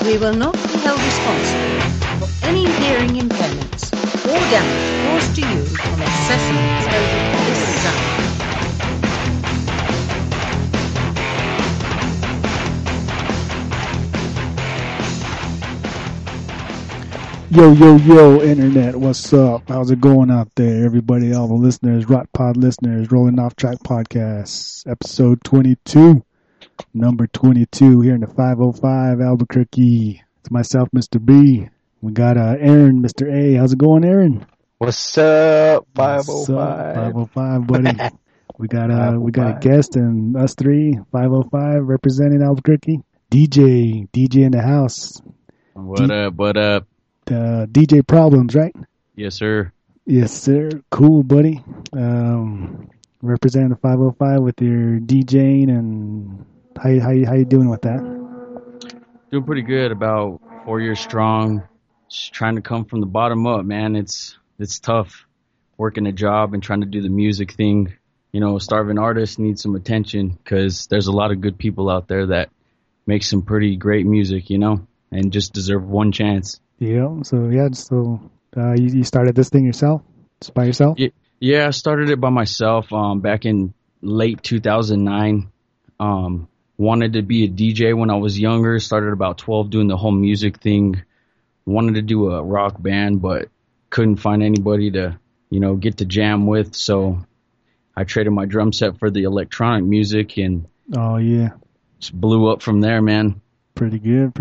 We will not be held responsible for any hearing impairments or damage caused to you from excessive exposure to this sound. Yo, Internet, what's up? How's it going out there, everybody, all the listeners, Rot Pod listeners, Rolling Off Track Podcast, episode 22, number 22, here in the 505 Albuquerque. It's myself, Mr. B. We got Aaron, Mr. A. How's it going, Aaron? What's up, 505? What's up, 505, buddy? We got a guest and us three, 505, representing Albuquerque. DJ in the house. What up? DJ Problems, right? Yes, sir. Yes, sir. Cool, buddy. Representing the 505 with your DJing, and how you doing with that? Doing pretty good. About 4 years strong. Just trying to come from the bottom up, man. It's tough working a job and trying to do the music thing. You know, starving artists need some attention because there's a lot of good people out there that make some pretty great music, you know, and just deserve one chance. Yeah. So you started this thing yourself, just by yourself? Yeah, I started it by myself. Back in late 2009. Wanted to be a DJ when I was younger. Started about 12 doing the whole music thing. Wanted to do a rock band, but couldn't find anybody to, you know, get to jam with. So I traded my drum set for the electronic music, and oh yeah, just blew up from there, man. Pretty good.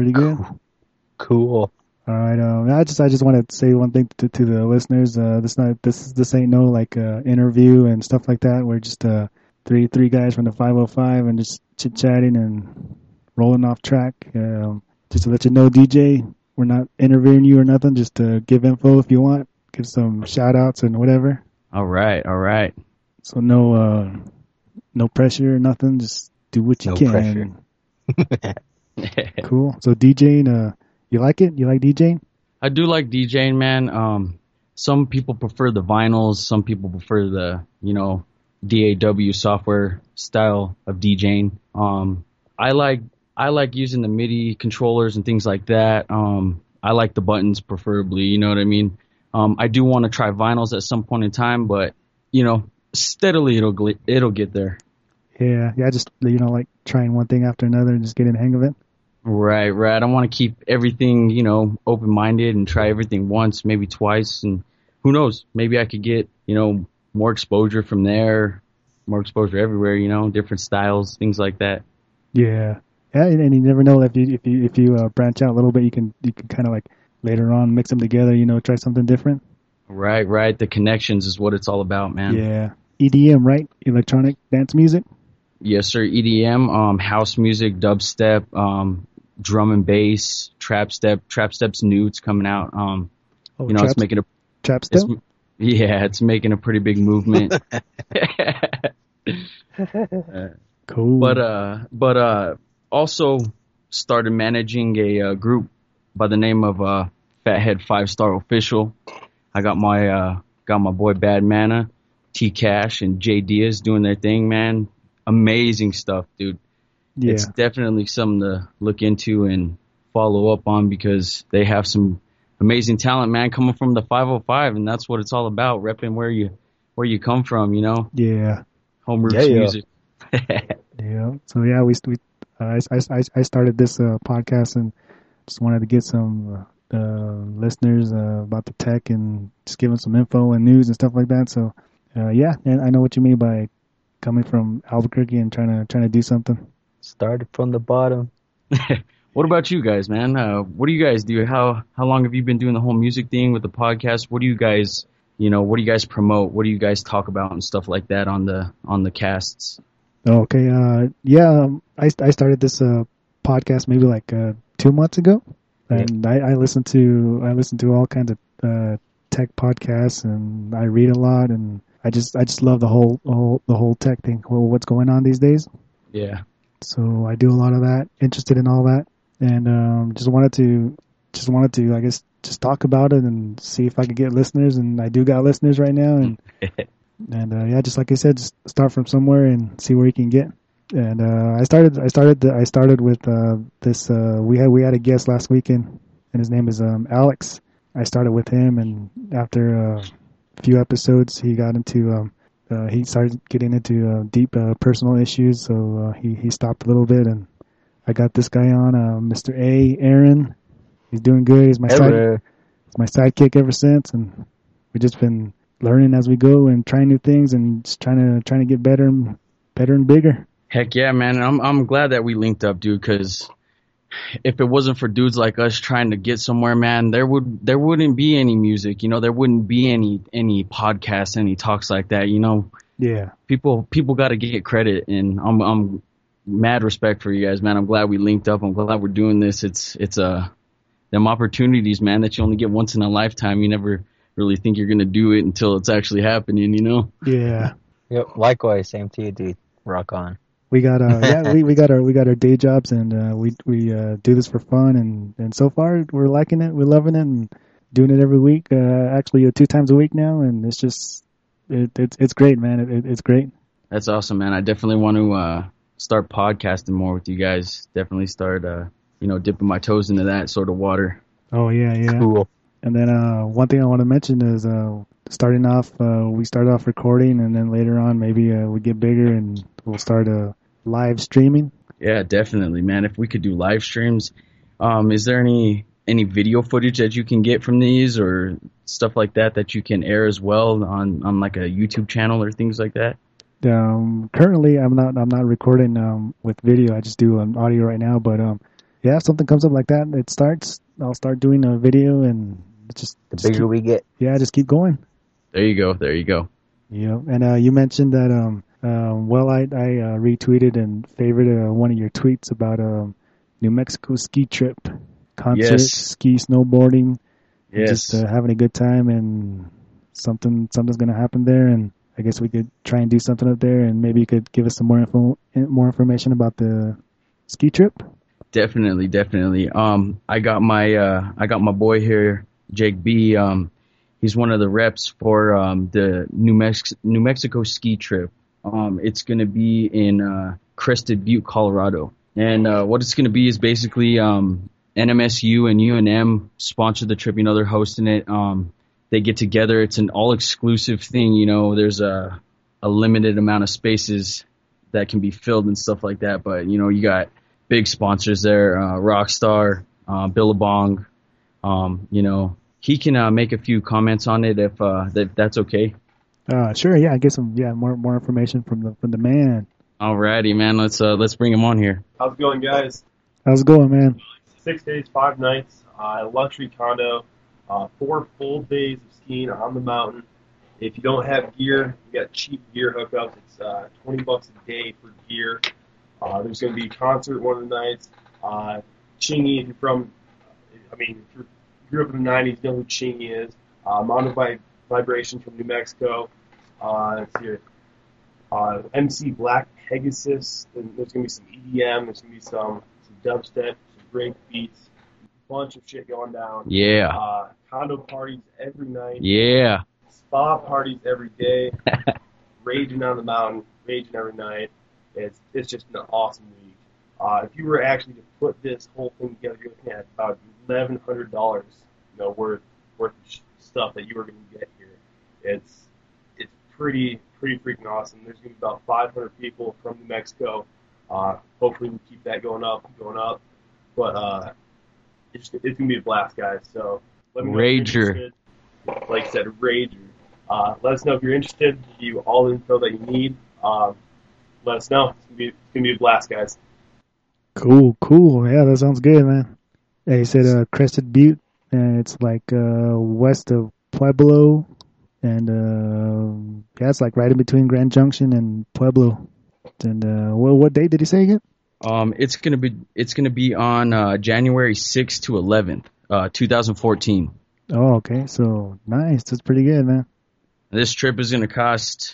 Cool. All right. I just wanted to say one thing to the listeners. This ain't no like interview and stuff like that. We're just three guys from the 505 and just chit chatting and rolling off track. Just to let you know, DJ, we're not interviewing you or nothing. Just to give info if you want, give some shout outs and whatever. All right. So no pressure or nothing. Just do what you can. Pressure. Cool. So DJing, you like it? You like DJing? I do like DJing, man. Some people prefer the vinyls. Some people prefer the, you know, DAW software style of DJing. I like using the MIDI controllers and things like that. I like the buttons preferably, you know what I mean? I do want to try vinyls at some point in time, but you know, steadily it'll get there. Yeah, just, you know, like trying one thing after another and just getting the hang of it. Right. I want to keep everything, you know, open-minded and try everything once, maybe twice, and who knows, maybe I could get, you know, more exposure from there, more exposure everywhere, you know, different styles, things like that. Yeah, and you never know if you branch out a little bit, you can kind of like later on mix them together, you know, try something different. Right. The connections is what it's all about, man. Yeah, EDM, right? Electronic dance music. Yes, sir. EDM, house music, dubstep, drum and bass, trap step. Trap step's new. It's coming out. You know, it's making a trap step. It's making a pretty big movement. Cool. But also started managing a group by the name of Fathead 5-Star Official. I got my boy Bad Mana, T Cash, and Jay Diaz doing their thing, man. Amazing stuff, dude. Yeah. It's definitely something to look into and follow up on because they have some amazing talent, man, coming from the 505, and that's what it's all about, repping where you come from, you know? Yeah. Home roots music. Yeah. So yeah, I started this podcast and just wanted to get some listeners about the tech and just give them some info and news and stuff like that. So yeah, and I know what you mean by coming from Albuquerque and trying to do something. Started from the bottom. What about you guys, man? What do you guys do? How long have you been doing the whole music thing with the podcast? What do you guys, you know, what do you guys promote? What do you guys talk about and stuff like that on the casts? Okay. I started this podcast maybe like 2 months ago, and I listen to all kinds of tech podcasts, and I read a lot, and I just love the whole tech thing. What's going on these days? Yeah. So I do a lot of that, interested in all that, and just wanted to I guess just talk about it and see if I could get listeners, and I do got listeners right now, and and just like I said, just start from somewhere and see where you can get. And I started with this. We had a guest last weekend, and his name is Alex. I started with him, and after a few episodes, he got into he started getting into deep personal issues. So he stopped a little bit, and I got this guy on, Mr. Aaron. He's doing good. He's my sidekick ever since, and we've just been learning as we go and trying new things and just trying to get better and bigger. Heck yeah, man. I'm glad that we linked up, dude, because if it wasn't for dudes like us trying to get somewhere, man, there wouldn't be any music, there wouldn't be any podcasts, any talks like that, Yeah. People got to get credit, and I'm mad respect for you guys, man. I'm glad we linked up. I'm glad we're doing this. It's them opportunities, man, that you only get once in a lifetime. You never really think you're gonna do it until it's actually happening, Yeah. Yep. Likewise, same to you, dude. Rock on. We got we got our day jobs, and we do this for fun, and so far we're liking it, we're loving it, and doing it every week. Actually, 2 times a week now, and it's just it's great, man. It's great. That's awesome, man. I definitely want to start podcasting more with you guys. Definitely start dipping my toes into that sort of water. Oh yeah. Cool. And then one thing I want to mention is starting off, we start off recording, and then later on maybe we get bigger and we'll start live streaming. Yeah, definitely, man. If we could do live streams, is there any video footage that you can get from these or stuff like that you can air as well on like a YouTube channel or things like that? Currently, I'm not recording with video. I just do audio right now. But yeah, if something comes up like that, I'll start doing a video, and the bigger we get. Yeah, just keep going. There you go. Yeah, and you mentioned that I retweeted and favorited one of your tweets about New Mexico ski trip, concert, yes. Ski, snowboarding, yes, just having a good time, and something's gonna happen there, and I guess we could try and do something up there, and maybe you could give us some more information about the ski trip. Definitely. I got my boy here, Jake B. He's one of the reps for the New Mexico ski trip. It's going to be in Crested Butte, Colorado. And what it's going to be is basically NMSU and UNM sponsor the trip. They're hosting it. They get together. It's an all-exclusive thing. There's a limited amount of spaces that can be filled and stuff like that. But, you got big sponsors there, Rockstar, Billabong. He can make a few comments on it if that's okay. Sure, yeah. Get some more information from the man. Alrighty, man. Let's bring him on here. How's it going, guys? How's it going, man? 6 days, 5 nights, luxury condo, 4 full days of skiing on the mountain. If you don't have gear, you got cheap gear hookups. It's $20 a day for gear. There's going to be a concert one of the nights. Chingy, if you grew up in the 90s, you know who Chingy is. Mountain Vibrations from New Mexico. Let's see here. MC Black Pegasus. And there's going to be some EDM. There's going to be some dubstep, some break beats, a bunch of shit going down. Yeah. Condo parties every night. Yeah. Spa parties every day. Raging on the mountain, raging every night. It's just an awesome week. If you were actually to put this whole thing together, you're looking at about $1,100, worth of stuff that you are going to get here. It's pretty freaking awesome. There's going to be about 500 people from New Mexico. Hopefully we keep that going up. But it's going to be a blast, guys. So let me know if you're interested. Like I said, Rager. Let us know if you're interested. Give you all the info that you need. Let us know. It's gonna be a blast, guys. Cool. Yeah, that sounds good, man. Yeah, you said Crested Butte, and it's like west of Pueblo, and it's like right in between Grand Junction and Pueblo. And what date did he say again? It's gonna be on January 6th to 11th, 2014. Oh, okay. So nice. That's pretty good, man. This trip is gonna cost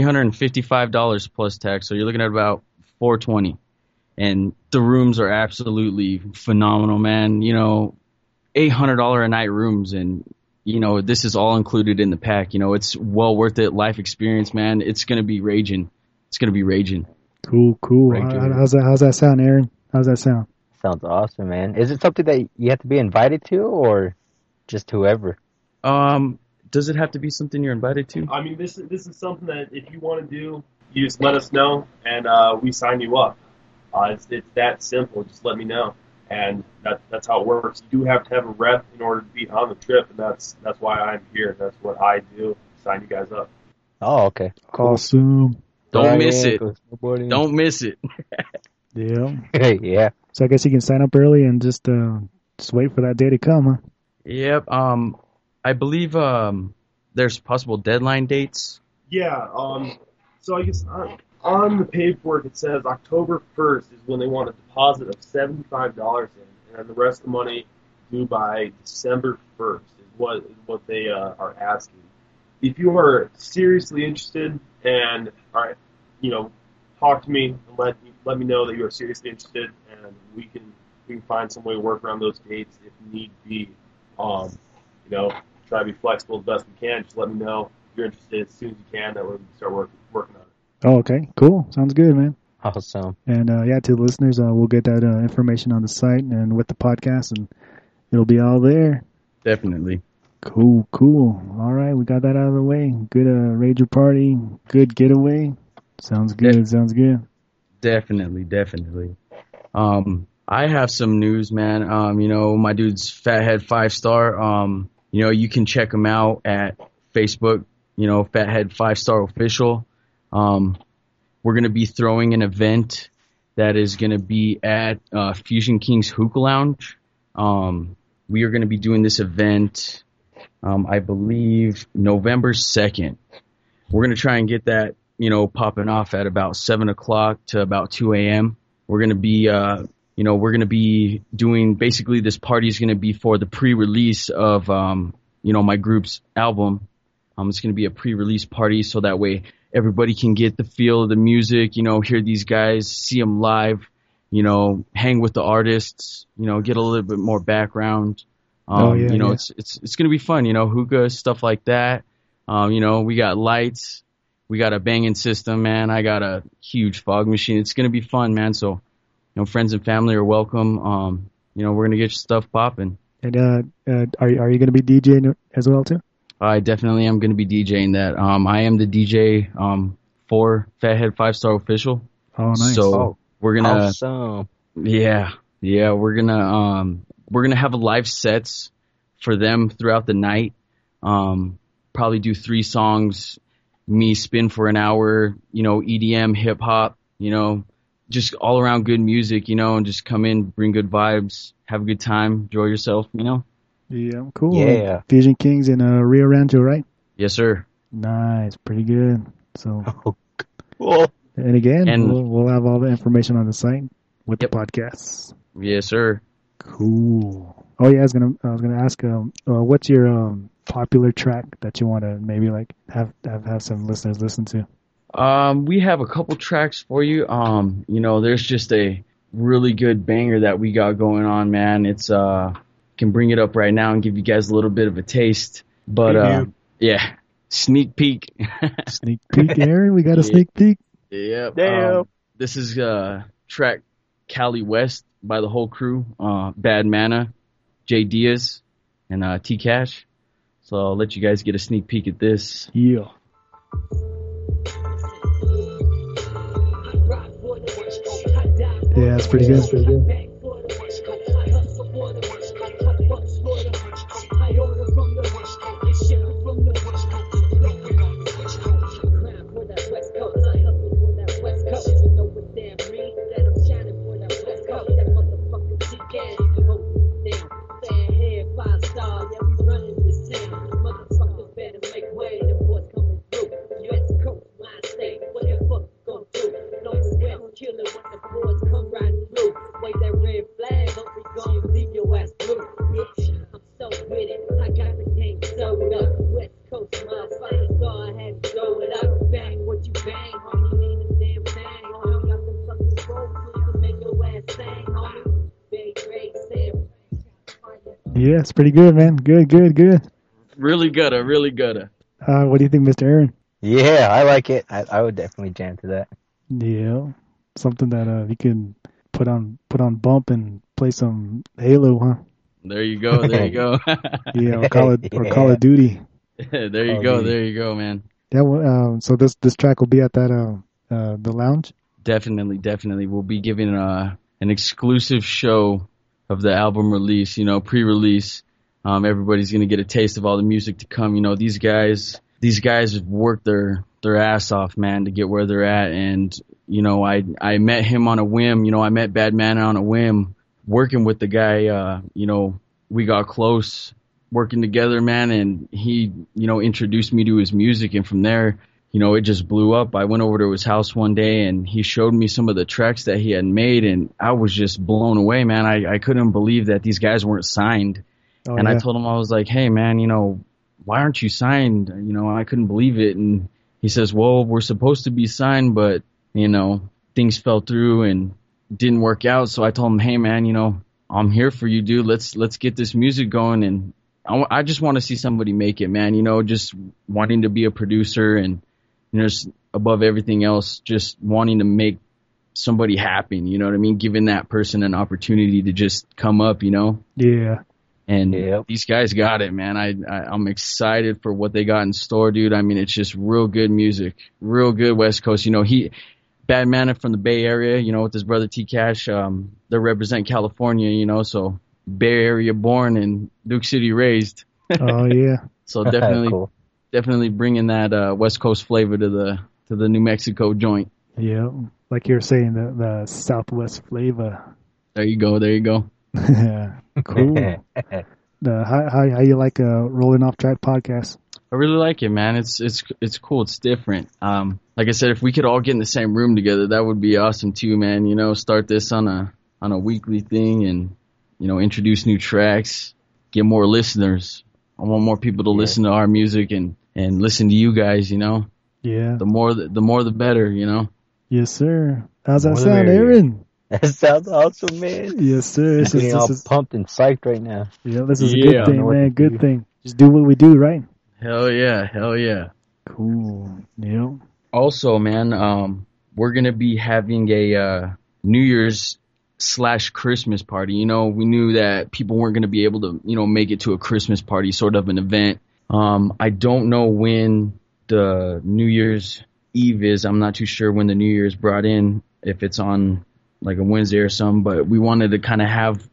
$355 plus tax, so you're looking at about $420. And the rooms are absolutely phenomenal, man. $800 a night rooms, and this is all included in the pack. It's well worth it. Life experience, man. It's gonna be raging. Cool. Ranger. How's that sound, Aaron? How's that sound? Sounds awesome, man. Is it something that you have to be invited to, or just whoever? Does it have to be something you're invited to? I mean, this is something that if you want to do, you just let us know, and we sign you up. It's that simple. Just let me know, and that's how it works. You do have to have a rep in order to be on the trip, and that's why I'm here. That's what I do. Sign you guys up. Oh, okay. Awesome. Don't miss it. Go snowboarding. Don't miss it. Yeah. Yeah. So I guess you can sign up early and just wait for that day to come, huh? Yep. I believe there's possible deadline dates. Yeah. So I guess on the paperwork it says October 1st is when they want a deposit of $75 in, and the rest of the money due by December 1st is what they are asking. If you are seriously interested and are, talk to me and let me know that you are seriously interested, and we can find some way to work around those dates if need be. Try to be flexible as best we can. Just let me know if you're interested as soon as you can. That way we can start working on it. Oh, okay. Cool. Sounds good, man. Awesome. And to the listeners, we'll get that information on the site and with the podcast, and it'll be all there. Definitely. Cool. All right, we got that out of the way. Good Rager party. Good getaway. Sounds good. Definitely. I have some news, man. My dude's Fathead 5-star. You can check him out at Facebook, Fathead 5-star official. We're going to be throwing an event that is going to be at Fusion Kings Hookah Lounge. We are going to be doing this event, I believe, November 2nd. We're going to try and get that, popping off at about 7 o'clock to about 2 a.m. We're going to be, we're going to be doing, basically this party is going to be for the pre-release of, my group's album. It's going to be a pre-release party, so that way everybody can get the feel of the music, hear these guys, see them live, hang with the artists, get a little bit more background. It's going to be fun, hookah, stuff like that. We got lights, we got a banging system, man. I got a huge fog machine. It's going to be fun, man. So, friends and family are welcome. We're going to get your stuff popping. And are you going to be DJing as well too? I definitely am going to be DJing that. I am the DJ for Fathead 5-star official. Oh, nice. So we're gonna, awesome. yeah, we're gonna have live sets for them throughout the night. Probably do 3 songs, me spin for an hour. EDM, hip hop. Just all around good music. And just come in, bring good vibes, have a good time, enjoy yourself. Yeah, cool. Yeah. Fusion Kings in Rio Rancho, right? Yes, sir. Nice, pretty good. So, Cool. and again, we'll have all the information on the site with the Yep. podcasts. Yes, sir. Cool. Oh yeah, I was gonna ask, what's your popular track that you want to maybe like have some listeners listen to? We have a couple tracks for you. There's just a really good banger that we got going on, man. It's can bring it up right now and give you guys a little bit of a taste. But yeah, sneak peek. Sneak peek, Aaron. We got a sneak peek. Yep. Damn. This is track Cali West by the whole crew. Bad Mana, Jay Diaz, and T Cash. So I'll let you guys get a sneak peek at this. Yeah. Yeah, it's pretty good. Yeah, it's pretty good, man. Good. Really gutta. What do you think, Mr. Aaron? Yeah, I like it. I would definitely jam to that. Yeah. something that you can put on bump and play some Halo, huh? There you go. There you go. Yeah, or Call of Duty. There you Oh, go. dude. There you go, man. Yeah. Well, so this track will be at that the lounge. Definitely. We'll be giving an exclusive show of the album release, pre-release. Everybody's going to get a taste of all the music to come. These guys have worked their ass off, man, to get where they're at. And, I met him on a whim. I met Bad Manna on a whim, working with the guy. We got close working together, man. And he, introduced me to his music. And from there, it just blew up. I went over to his house one day and he showed me some of the tracks that he had made. And I was just blown away, man. I couldn't believe that these guys weren't signed. Oh, And yeah. I told him, I was like, hey, man, why aren't you signed? I couldn't believe it. And he says, well, we're supposed to be signed, but, things fell through and didn't work out. So I told him, hey, man, I'm here for you, dude. Let's get this music going. And I just want to see somebody make it, man, just wanting to be a producer and, just above everything else, just wanting to make somebody happy. You know what I mean? Giving that person an opportunity to just come up, Yeah. And Yep. these guys got it, man. I'm excited for what they got in store, dude. I mean, it's just real good music, real good West Coast. Bad Manna from the Bay Area, with his brother T Cash. They represent California, so Bay Area born and Duke City raised. Oh yeah. So definitely, Cool. definitely bringing that West Coast flavor to the New Mexico joint. Yeah. Like you were saying, the Southwest flavor. There you go. Cool. How you like Rolling Off Track podcast? I really like it, man. It's cool. It's different. Like I said, if we could all get in the same room together, that would be awesome too, man. Start this on a weekly thing and, introduce new tracks, get more listeners. I want more people to listen to our music and listen to you guys, Yeah. The more the better, Yes, sir. How's that More the sound, merrier. Aaron? That sounds awesome, man. Yes, sir. I'm getting all pumped and psyched right now. This is a Yeah. good I know thing, what man. to Good do. thing. Just do what we do, right? Hell yeah. Cool. Yep. Also, man, we're gonna be having a New Year's / Christmas party. We knew that people weren't gonna be able to, make it to a Christmas party, sort of an event. I don't know when the New Year's Eve is. I'm not too sure when the New Year's brought in, if it's on like a Wednesday or something. But we wanted to kind of have,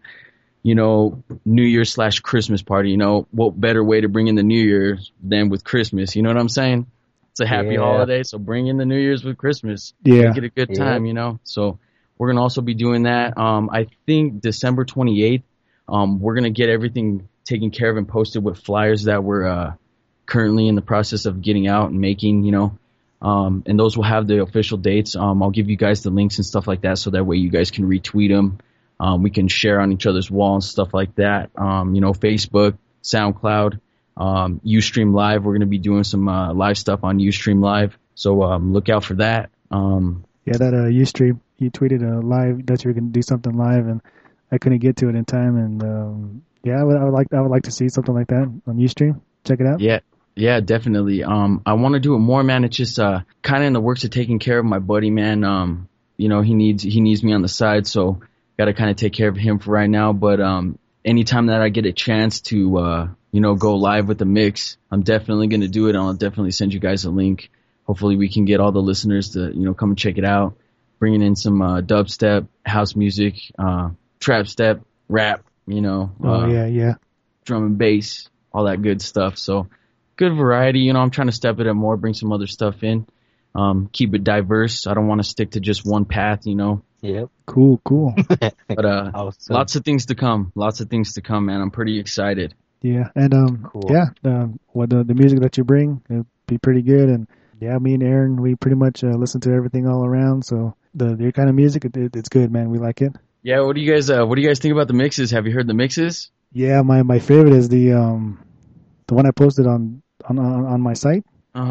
New Year's / Christmas party. What better way to bring in the New Year's than with Christmas? You know what I'm saying? It's a happy Yeah. holiday, so bring in the New Year's with Christmas. Yeah. Make it a good Yeah. time, So we're gonna also be doing that. I think December 28th. We're gonna get everything taken care of and posted with flyers that we're currently in the process of getting out and making. And those will have the official dates. I'll give you guys the links and stuff like that, so that way you guys can retweet them. We can share on each other's wall and stuff like that. Facebook, SoundCloud, Ustream Live. We're going to be doing some live stuff on Ustream Live. So look out for that. Yeah, that Ustream, you tweeted live that you were going to do something live, and I couldn't get to it in time. And I would like to see something like that on Ustream. Check it out. Yeah, definitely. I want to do it more, man. It's just kind of in the works of taking care of my buddy, man. He needs me on the side, so got to kind of take care of him for right now. But anytime that I get a chance to go live with the mix, I'm definitely going to do it. I'll definitely send you guys a link. Hopefully we can get all the listeners to come and check it out. Bringing in some dubstep, house music, trap step, rap, Yeah. drum and bass, all that good stuff. So good variety. I'm trying to step it up more, bring some other stuff in, keep it diverse. I don't want to stick to just one path, Yep. Cool. But Awesome. lots of things to come, man. I'm pretty excited. Yeah, and Cool. what the music that you bring, it'll be pretty good. And yeah, me and Aaron, we pretty much listen to everything all around. So your kind of music, it's good, man. We like it. Yeah, what do you guys think about the mixes? Have you heard the mixes? Yeah, my favorite is the one I posted on my site,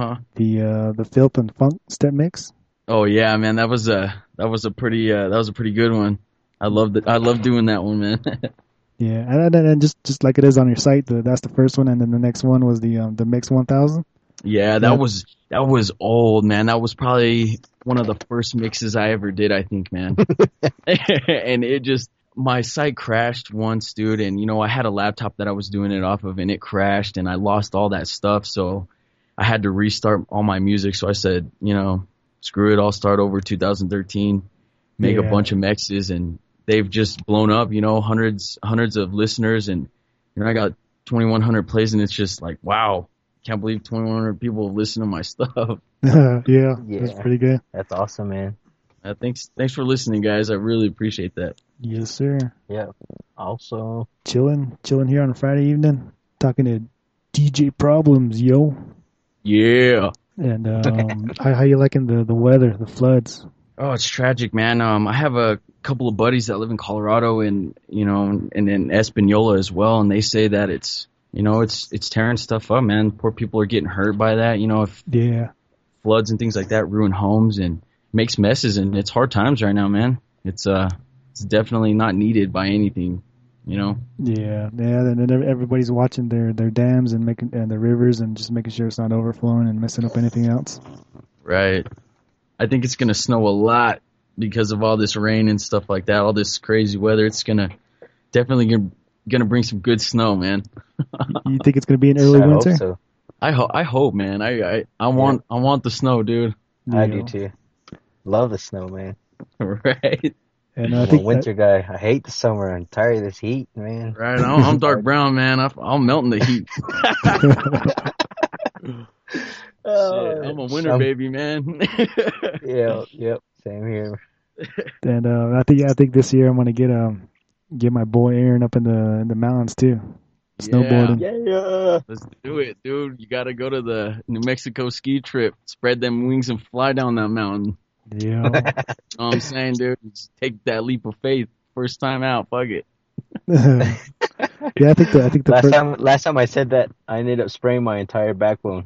the Filth and Funk step mix. Oh yeah, man, that was a pretty good one. I love doing that one, man. Yeah, and just like it is on your site, that's the first one, and then the next one was the Mix 1000. Yeah, that was old, man. That was probably one of the first mixes I ever did, I think, man. And my site crashed once, dude, and I had a laptop that I was doing it off of, and it crashed, and I lost all that stuff, so I had to restart all my music. So I said, screw it, I'll start over 2013, make a bunch of mixes, and they've just blown up, hundreds of listeners, and I got 2,100 plays, and it's just like, wow, can't believe 2,100 people listen to my stuff. Yeah, that's pretty good. That's awesome, man. Thanks for listening, guys. I really appreciate that. Yes, sir. Yeah. Also, chilling here on a Friday evening, talking to DJ Problems, yo. Yeah. And how you liking the weather, the floods? Oh, it's tragic, man. I have a couple of buddies that live in Colorado and in Espanola as well, and they say that it's tearing stuff up, man. Poor people are getting hurt by that. If floods and things like that ruin homes and makes messes, and it's hard times right now, man. It's definitely not needed by anything, Yeah. And then everybody's watching their dams and the rivers and just making sure it's not overflowing and messing up anything else. Right. I think it's gonna snow a lot because of all this rain and stuff like that. All this crazy weather. It's definitely gonna bring some good snow, man. You think it's gonna be an early winter? Hope so. I hope, man. I want the snow, dude. I do too. Love the snow, man. Right. And I'm a winter guy. I hate the summer. I'm tired of this heat, man. Right. I'm dark brown, man. I'll melt in the heat. Shit, I'm a winter baby, man. Yep. Same here. And I think this year I'm gonna get my boy Aaron up in the mountains too, snowboarding. Yeah. Let's do it, dude. You gotta go to the New Mexico ski trip, spread them wings and fly down that mountain. Yeah. You know what I'm saying, dude? Just take that leap of faith. First time out, fuck it. I think the last time I said that, I ended up spraying my entire backbone.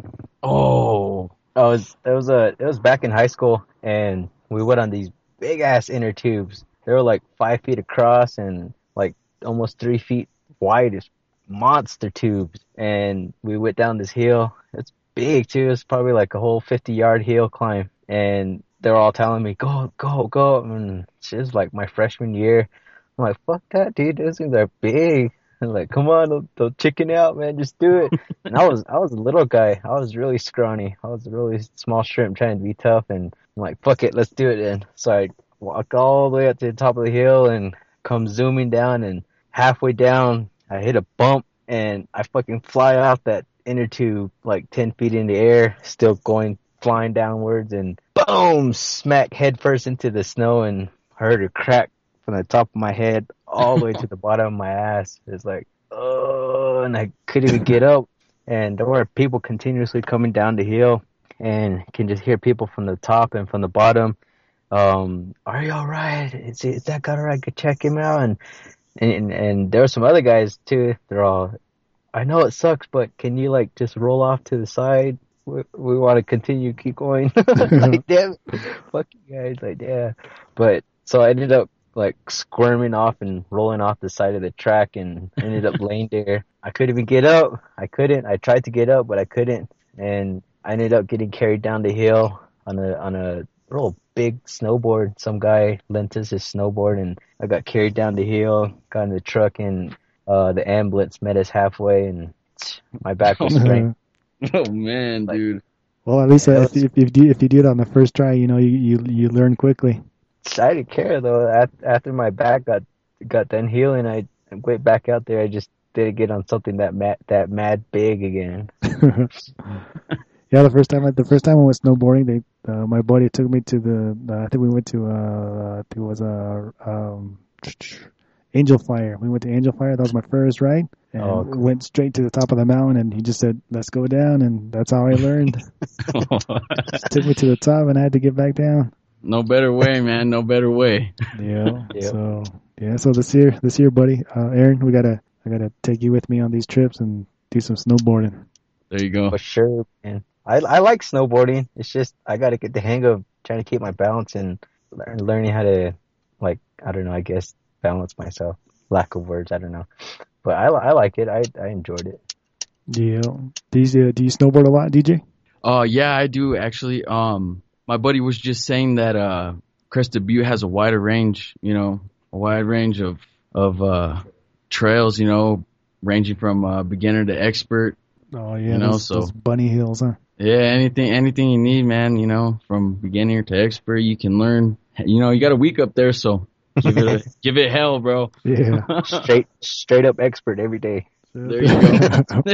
Oh. It was back in high school, and we went on these big ass inner tubes. They were like 5 feet across and like almost 3 feet wide. It's monster tubes, and we went down this hill. It's big too. It's probably like a whole 50-yard hill climb, and they're all telling me, go, and it's just like my freshman year. I'm like, fuck that, dude. Those things are big. I'm like, come on, don't chicken out, man. Just do it. And I was a little guy. I was really scrawny. I was a really small shrimp trying to be tough. And I'm like, fuck it, let's do it then. So I walk all the way up to the top of the hill and come zooming down. And halfway down, I hit a bump and I fucking fly off that inner tube like 10 feet in the air, still flying downwards, and boom, smack head first into the snow, and heard a crack from the top of my head all the way to the bottom of my ass. It's like, oh, and I couldn't even get up. And there were people continuously coming down the hill, and can just hear people from the top and from the bottom. Are you all right? Is that guy all right? Go check him out. And there were some other guys too. They're all, I know it sucks, but can you like just roll off to the side? We want to continue, keep going. Like, damn, fuck you guys. Like, yeah. But so I ended up like squirming off and rolling off the side of the track, and ended up laying there. I couldn't even get up. I tried to get up, but I couldn't. And I ended up getting carried down the hill on a real big snowboard. Some guy lent us his snowboard, and I got carried down the hill, got in the truck, and the ambulance met us halfway, and my back was sprained. Oh man, dude. Well, at least if you do it on the first try, you learn quickly. I didn't care though. After my back got done healing, I went back out there. I just didn't get on something that mad big again. Yeah, the first time I went snowboarding, my buddy took me to I think we went to it was Angel Fire. We went to Angel Fire. That was my first ride. And cool. We went straight to the top of the mountain, and he just said, let's go down, and that's how I learned. Just took me to the top, and I had to get back down. No better way, man. No better way. Yeah. Yep. So this year, buddy, Aaron, I gotta take you with me on these trips and do some snowboarding. There you go. For sure, man. I like snowboarding. It's just I gotta get the hang of trying to keep my balance and learning how to, like, I don't know, I guess balance myself. Lack of words, I don't know. But I like it. I enjoyed it. Yeah. Do you snowboard a lot, DJ? Yeah, I do actually. My buddy was just saying that Crested Butte has a wider range, a wide range of trails, ranging from beginner to expert, Oh yeah, those bunny hills, huh? Yeah, anything you need, man, from beginner to expert, you can learn. You got a week up there, so give it hell, bro. Yeah. Straight up expert every day. There you go.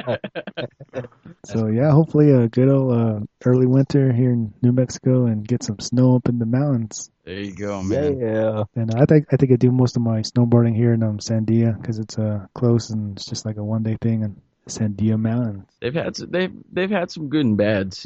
So yeah, hopefully a good old early winter here in New Mexico and get some snow up in the mountains. There you go, man. Yeah. And I think I do most of my snowboarding here in Sandia because it's close and it's just like a 1 day thing in Sandia Mountains. They've had some good and bads,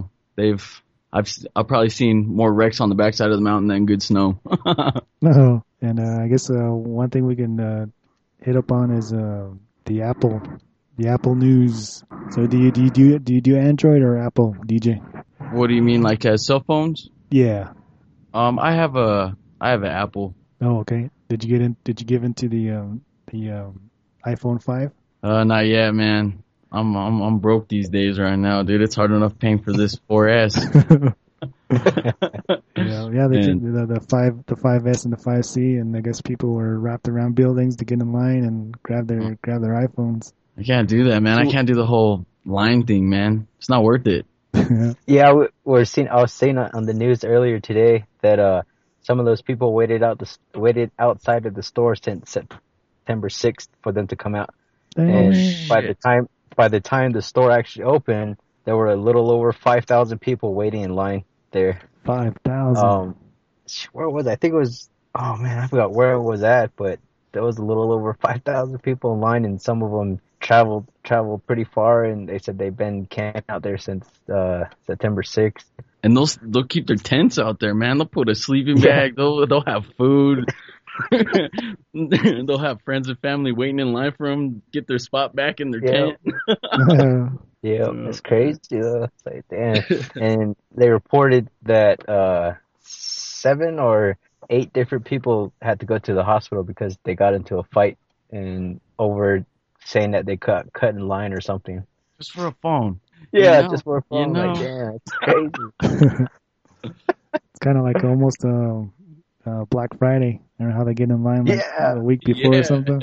I've probably seen more wrecks on the backside of the mountain than good snow. No, and I guess one thing we can hit up on is the Apple News. So do you do Android or Apple, DJ? What do you mean, like cell phones? Yeah. I have an Apple. Oh, okay. Did you give into the iPhone 5? Not yet, man. I'm broke these days right now, dude. It's hard enough paying for this 4S. Yeah. They did the 5S and the 5C, and I guess people were wrapped around buildings to get in line and grab their iPhones. I can't do that, man. I can't do the whole line thing, man. It's not worth it. Yeah, I was seeing on the news earlier today that some of those people waited outside of the store since September 6th for them to come out. And by the time the store actually opened, there were a little over 5,000 people waiting in line there. 5,000. Where was I? I think it was. Oh man, I forgot where it was at, but there was a little over 5,000 people in line, and some of them traveled pretty far, and they said they've been camping out there since September 6th. And they'll keep their tents out there, man. They'll put a sleeping bag. They'll have food. They'll have friends and family waiting in line for them, get their spot back in their tent. Yeah, it's crazy though. It's like, damn. And they reported that 7 or 8 different people had to go to the hospital because they got into a fight and over saying that they cut in line or something. Just for a phone. Yeah, just for a phone. Like, yeah, it's crazy. It's kind of like almost Black Friday. Remember how they get in line a week before or something?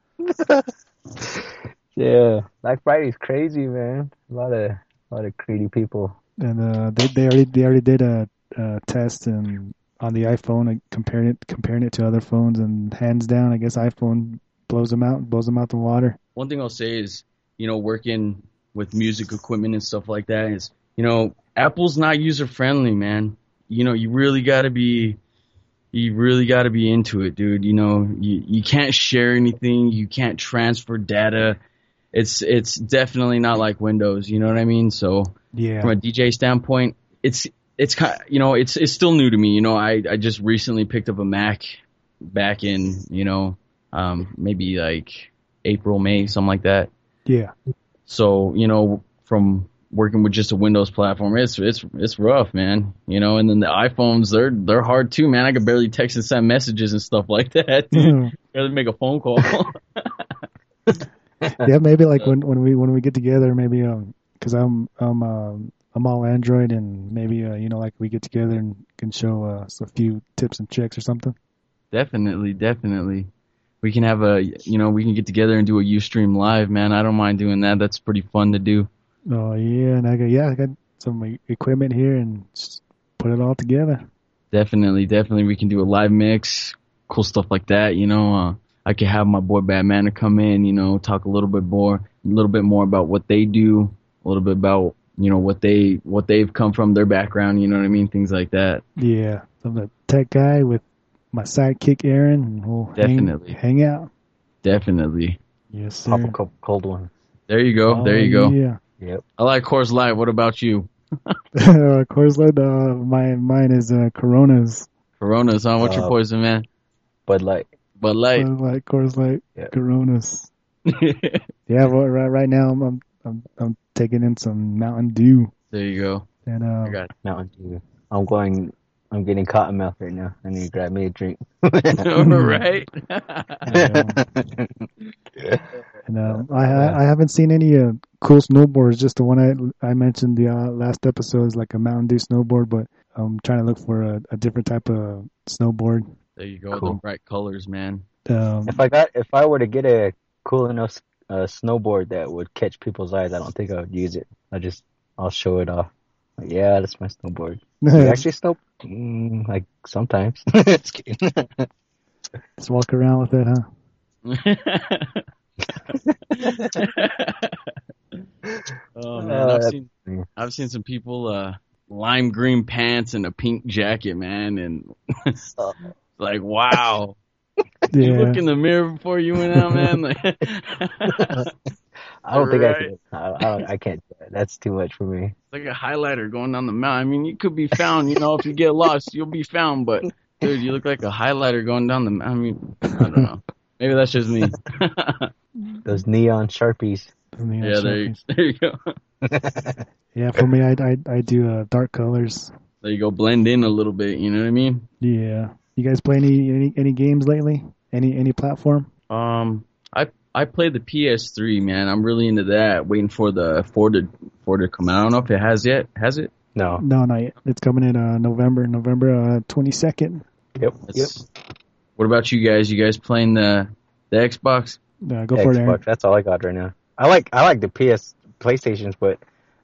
Yeah, Black Friday's crazy, man. A lot of greedy people. And they already did a test and on the iPhone, comparing it to other phones, and hands down, I guess iPhone blows them out the water. One thing I'll say is, working with music equipment and stuff like that is, Apple's not user friendly, man. You really gotta be into it, dude. You can't share anything. You can't transfer data. It's definitely not like Windows. You know what I mean? So yeah, from a DJ standpoint, it's kind of, it's still new to me. I just recently picked up a Mac back in, maybe like April, May, something like that. Yeah. So, from working with just a Windows platform, it's rough, man. And then the iPhones, they're hard too, man. I could barely text and send messages and stuff like that, dude. Barely make a phone call. Yeah, maybe like when we get together, maybe because I'm all Android, and maybe like we get together and can show us a few tips and tricks or something. Definitely. We can have we can get together and do a Ustream live, man. I don't mind doing that. That's pretty fun to do. Oh yeah, and I got some equipment here and just put it all together. Definitely, we can do a live mix, cool stuff like that. I could have my boy Batman come in, talk a little bit more about what they do, a little bit about what they've come from, their background. You know what I mean, things like that. Yeah, I'm the tech guy with my sidekick Aaron, and we'll definitely hang out. Definitely. Yes, sir. Pop a couple cold ones. There you go. There you go. Yeah. Yep. I like Coors Light. What about you? Coors Light. Mine is Coronas. Coronas, huh? What's your poison, man? Bud Light. Coors Light, yeah. Coronas. Yeah, well, right now I'm taking in some Mountain Dew. There you go. And I got Mountain Dew. I'm getting cotton mouth right now. I need to grab me a drink. Right. And I haven't seen any cool snowboards. Just the one I mentioned the last episode is like a Mountain Dew snowboard, but I'm trying to look for a different type of snowboard. There you go. Cool. Them bright colors, man. If I were to get a cool enough snowboard that would catch people's eyes, I don't think I would use it. I'll show it off. Like, yeah, that's my snowboard. You actually like sometimes. Just kidding. Just walk around with it, huh? Oh man, I've seen some people lime green pants and a pink jacket, man, and like wow. Yeah. You look in the mirror before you went out, man. Like, I don't think I can. I can't do that. That's too much for me. It's like a highlighter going down the mountain. I mean, you could be found, if you get lost, you'll be found. But dude, you look like a highlighter going down the mountain. I mean, I don't know. Maybe that's just me. Those neon Sharpies. Yeah, there you go. Yeah, for me, I do dark colors. There you go, blend in a little bit. You know what I mean? Yeah. You guys play any games lately? Any platform? I play the PS3, man. I'm really into that. Waiting for the 4 to come out. I don't know if it has yet. Has it? No, not yet. It's coming in November 22nd. Yep. What about you guys? You guys playing the Xbox? Go for it, Aaron. That's all I got right now. I like the PlayStations, but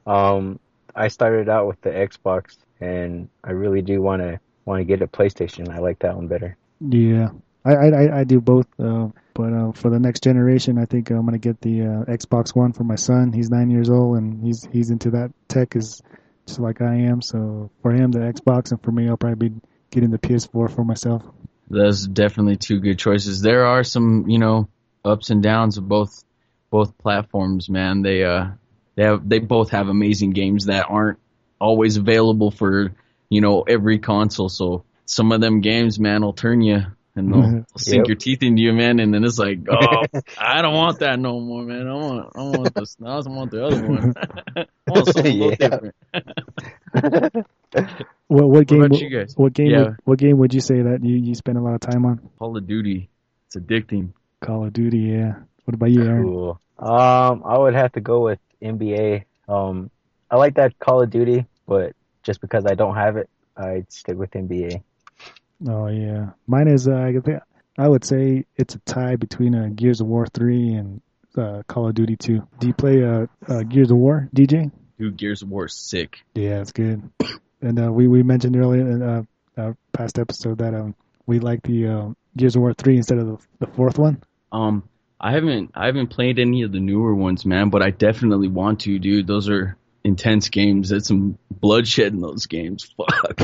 I started out with the Xbox, and I really do want to get a PlayStation. I like that one better. Yeah, I do both. But for the next generation, I think I'm gonna get the Xbox One for my son. He's 9 years old, and he's into that tech is just like I am. So for him, the Xbox, and for me, I'll probably be getting the PS4 for myself. Those definitely two good choices. There are some, ups and downs of both platforms, man. They both have amazing games that aren't always available for, every console. So some of them games, man, will turn you and they'll sink your teeth into you, man. And then it's like, oh, I don't want that no more, man. I want this. I want the other one. I want something a little different. What game? What about you guys? What game would you say that you spend a lot of time on? Call of Duty. It's addicting. Call of Duty, yeah. What about you, Aaron? Cool. I would have to go with NBA. I like that Call of Duty, but just because I don't have it, I'd stick with NBA. Oh yeah, mine is. I would say it's a tie between Gears of War 3 and Call of Duty 2. Do you play Gears of War, DJ? Dude, Gears of War is sick. Yeah, it's good. And we mentioned earlier in our past episode that we like the Gears of War 3 instead of the fourth one. I haven't played any of the newer ones, man, but I definitely want to, dude. Those are intense games. There's some bloodshed in those games. Fuck.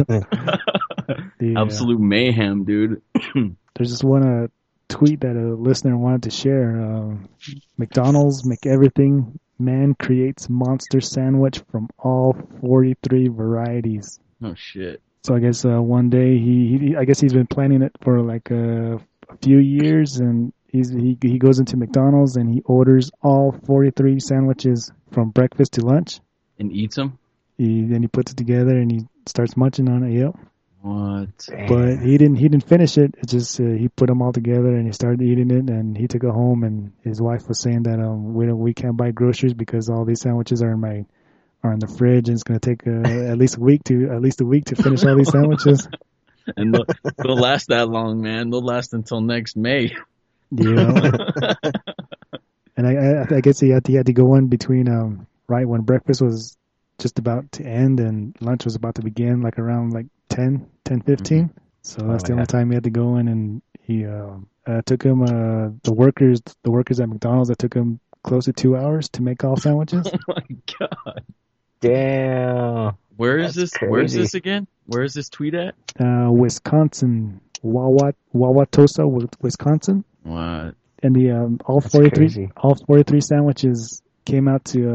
Yeah. Absolute mayhem, dude. There's just one tweet that a listener wanted to share. McDonald's McEverything man creates monster sandwich from all 43 varieties. Oh shit. So I guess one day he's been planning it for like a few years, and he goes into McDonald's and he orders all 43 sandwiches from breakfast to lunch and eats them. Then he puts it together and he starts munching on it. Yep. What? But he didn't finish it. It just he put them all together and he started eating it, and he took it home. And his wife was saying that we can't buy groceries because all these sandwiches are in the fridge, and it's going to take at least a week to finish all these sandwiches. And they'll last that long, man. They'll last until next May. Yeah. And I guess he had to go in between right when breakfast was just about to end and lunch was about to begin, like around like 10:15. Mm-hmm. So that's the only time he had to go in, and he took him the workers at McDonald's. It took him close to 2 hours to make all sandwiches. Oh my god! Damn. Where is this? Crazy. Where is this again? Where is this tweet at? Wisconsin, Wauwatosa, Wisconsin. What? And the all 43 sandwiches came out to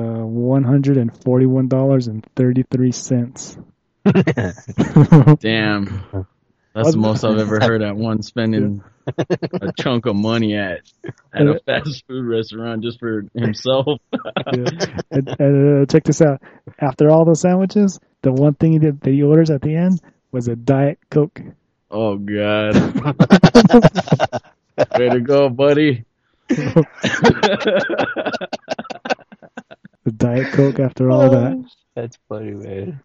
$141.33. Damn. That's the most I've ever heard at one spending a chunk of money at a fast food restaurant just for himself. And check this out. After all those sandwiches, the one thing that he orders at the end was a Diet Coke. Oh, God. Way to go, buddy. The Diet Coke after all that. That's funny, man.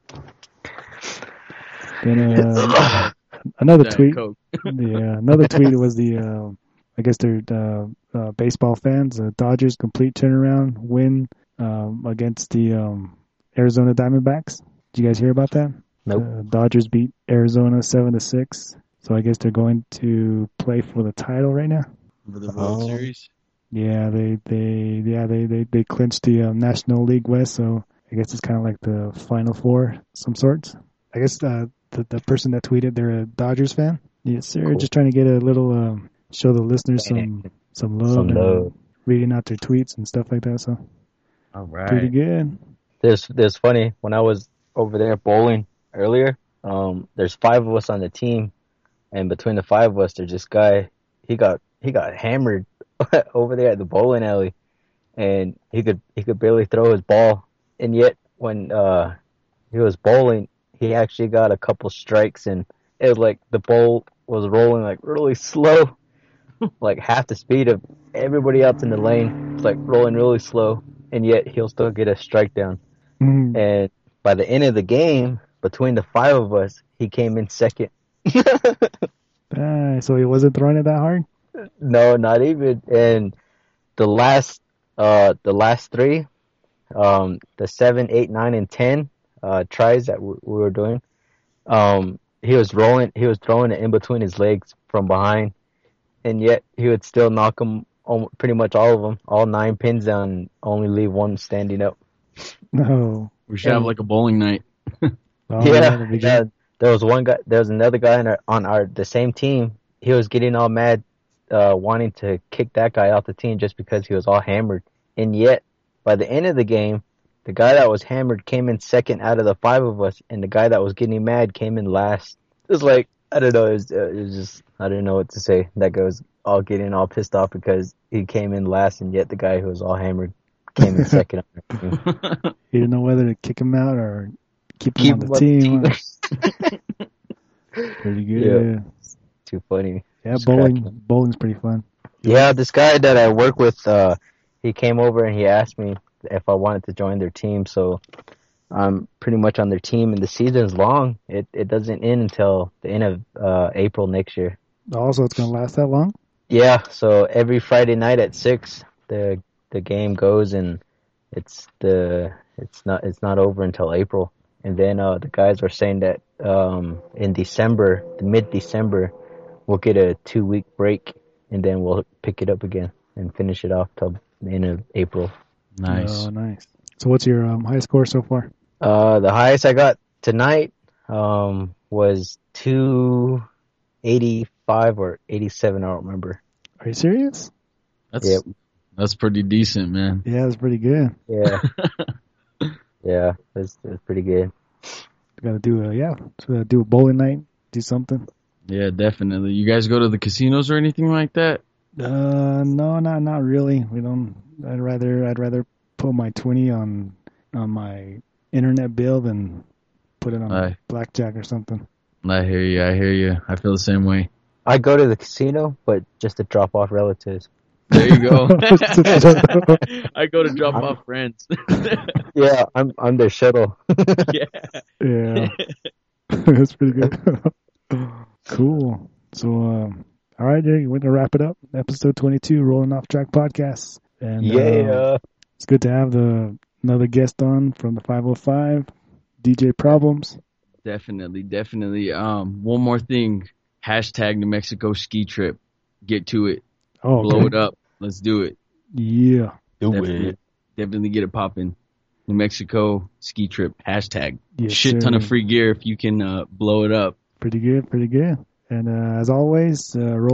Then another Diet tweet. Coke. Yeah, another tweet was the I guess they're baseball fans. Dodgers complete turnaround win against the Arizona Diamondbacks. Did you guys hear about that? Nope. Dodgers beat Arizona 7-6. So I guess they're going to play for the title right now. For the World Oh. Series. Yeah, they clinched the National League West. So I guess it's kind of like the Final Four, some sorts. I guess the person that tweeted, they're a Dodgers fan. Yes, sir. Cool. Just trying to get a little show the listeners some love Some and love. reading out their tweets and stuff like that. So All right. pretty good. There's funny, when I was over there bowling earlier, there's 5 of us on the team, and between the 5 of us, there's this guy, he got hammered over there at the bowling alley, and he could barely throw his ball, and yet when he was bowling, he actually got a couple strikes, and it was like the ball was rolling like really slow, like half the speed of everybody else in the lane. It's like rolling really slow, and yet he'll still get a strike down. Mm. And by the end of the game, between the 5 of us, he came in second. So he wasn't throwing it that hard. No, not even. And the last 3, the 7, 8, 9, and 10 tries that we were doing, he was throwing it in between his legs from behind, and yet he would still knock them, pretty much all of them, all 9 pins down, and only leave one standing up. No. We should have like a bowling night. Oh, Yeah. that'd be good. There was one guy. There was another guy on the same team. He was getting all mad, wanting to kick that guy off the team just because he was all hammered. And yet, by the end of the game, the guy that was hammered came in second out of the 5 of us, and the guy that was getting mad came in last. It was like, I don't know. It was just, I didn't know what to say. That guy was all getting all pissed off because he came in last, and yet the guy who was all hammered came in second. He didn't know whether to kick him out or keep him on the team. Pretty good. Yeah. Too funny. Yeah, Just cracking. bowling's pretty fun. Yeah, this guy that I work with, he came over and he asked me if I wanted to join their team. So I'm pretty much on their team, and the season's long. It doesn't end until the end of April next year. Also, it's gonna last that long? Yeah, so every Friday night at 6, the game goes, and it's not over until April. And then the guys were saying that in December, mid-December, we'll get a 2-week break, and then we'll pick it up again and finish it off till the end of April. Nice. Oh, nice. So what's your high score so far? The highest I got tonight was 285 or 87, I don't remember. Are you serious? Yep. That's pretty decent, man. Yeah, that's pretty good. Yeah. Yeah, it's pretty good. Gotta do do a bowling night, do something. Yeah, definitely. You guys go to the casinos or anything like that? No, not really. We don't. I'd rather put my 20 on my internet bill than put it on blackjack or something. I hear you. I feel the same way. I go to the casino, but just to drop off relatives. There you go. I go to drop off friends. Yeah, I'm their shuttle. Yeah. Yeah, that's pretty good. Cool. So, all right, Jake, we're gonna wrap it up. Episode 22, Rolling Off Track Podcast, and Yeah. it's good to have another guest on from the 505, DJ Problems. Definitely. One more thing. Hashtag New Mexico ski trip. Get to it. Oh, okay. Blow it up. Let's do it. Yeah. Definitely get it popping. New Mexico ski trip. Hashtag. Yes, Shit ton sir. of free gear if you can blow it up. Pretty good. And as always,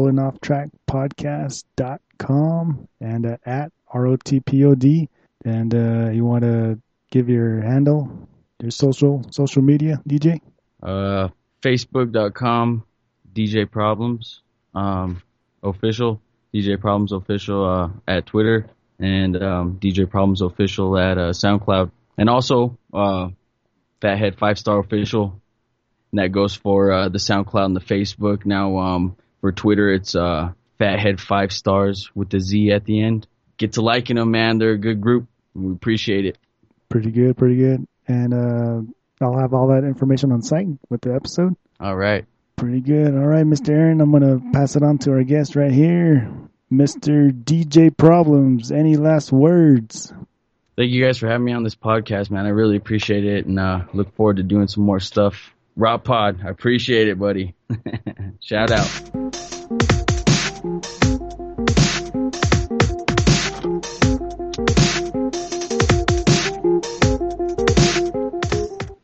rollingofftrackpodcast.com and at ROTPOD. And you want to give your handle, your social media, DJ? Facebook.com DJ Problems official. DJ Problems official at Twitter. And DJ Problems official at SoundCloud. And also Fathead 5-Star official. And that goes for the SoundCloud and the Facebook. Now, for Twitter, it's Fathead 5 Stars with the Z at the end. Get to liking them, man. They're a good group. We appreciate it. Pretty good, pretty good. And I'll have all that information on site with the episode. All right. Pretty good. All right, Mr. Aaron, I'm going to pass it on to our guest right here, Mr. DJ Problems. Any last words? Thank you guys for having me on this podcast, man. I really appreciate it, and look forward to doing some more stuff. Raw Pod, I appreciate it, buddy. Shout out.